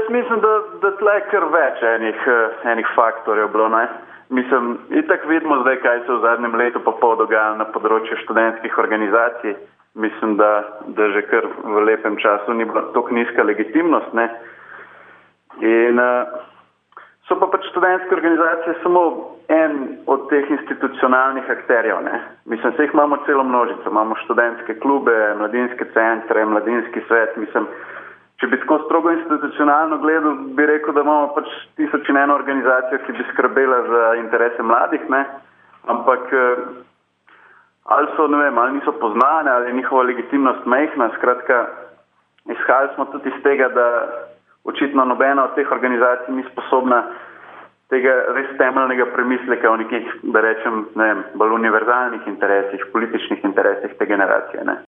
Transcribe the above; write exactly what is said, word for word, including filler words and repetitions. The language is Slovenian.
mislim, da, da tle je kar več enih, enih faktorjev bilo, ne. Mislim, itak vidimo zdaj, kaj se v zadnjem letu pa pol dogaja na področju študentskih organizacij. Mislim, da, da že kar v lepem času ni bila toliko nizka legitimnost, ne. In so pa pač študentske organizacije samo en od teh institucionalnih akterjev, ne. Mislim, se jih imamo celo množico. Imamo študentske klube, mladinske centre, mladinski svet, mislim, če bi tako strogo institucionalno gledal, bi rekel, da imamo pač tisoč in eno organizacijo, ki bi skrbela za interese mladih, ne, ampak ali so, ne vem, ali niso poznane, ali je njihova legitimnost majhna, skratka, izhajali smo tudi iz tega, da očitno nobena od teh organizacij ni sposobna tega res temeljnega premisleka o nekih, da rečem, ne vem, bolj univerzalnih interesih, političnih interesih te generacije, ne.